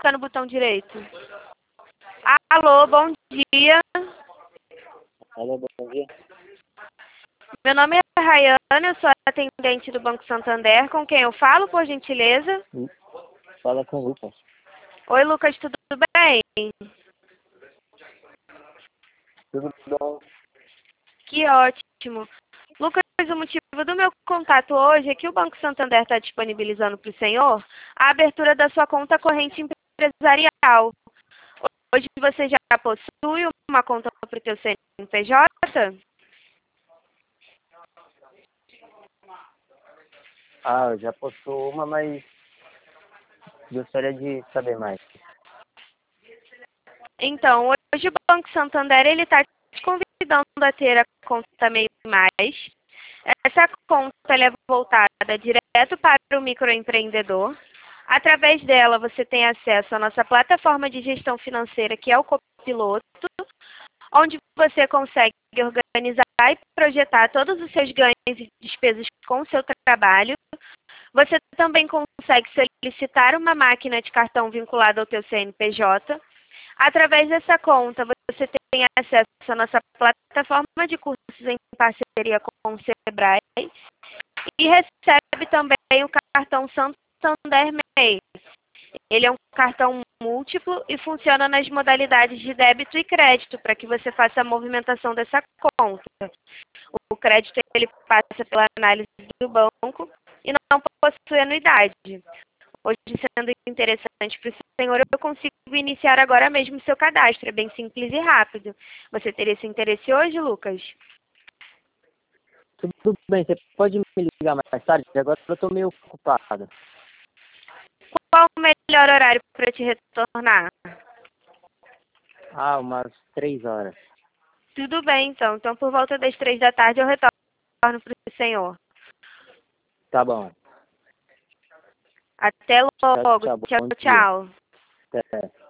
clicar no botão direito. Alô, bom dia. Alô, bom dia. Meu nome é Rayane, eu sou atendente do Banco Santander. Com quem eu falo, por gentileza? Fala com o Lucas. Oi, Lucas, tudo bem? Tudo bom? Que ótimo. Lucas, o motivo do meu contato hoje é que o Banco Santander está disponibilizando para o senhor a abertura da sua conta corrente empresarial. Hoje você já possui uma conta para o teu CNPJ? Ah, eu já postou uma, mas gostaria de saber mais. Então, hoje o Banco Santander está te convidando a ter a conta MEI Mais. Essa conta ela é voltada direto para o microempreendedor. Através dela, você tem acesso à nossa plataforma de gestão financeira, que é o Copiloto, onde você consegue organizar e projetar todos os seus ganhos e despesas com o seu trabalho. Você também consegue solicitar uma máquina de cartão vinculada ao teu CNPJ. Através dessa conta, você tem acesso à nossa plataforma de cursos em parceria com o Sebrae e recebe também o cartão Santander MEI. Ele é um cartão múltiplo e funciona nas modalidades de débito e crédito, para que você faça a movimentação dessa conta. O crédito ele passa pela análise do banco e não possui anuidade. Hoje, sendo interessante para o senhor, eu consigo iniciar agora mesmo o seu cadastro. É bem simples e rápido. Você teria esse interesse hoje, Lucas? Tudo bem, você pode me ligar mais tarde? Agora eu estou meio ocupado. Qual o melhor horário para te retornar? Ah, umas 3 horas. Tudo bem, então. Então, por volta das 3 da tarde, eu retorno para o senhor. Tá bom. Até Tchau, logo. tchau. Tchau, Bom dia. tchau. Até.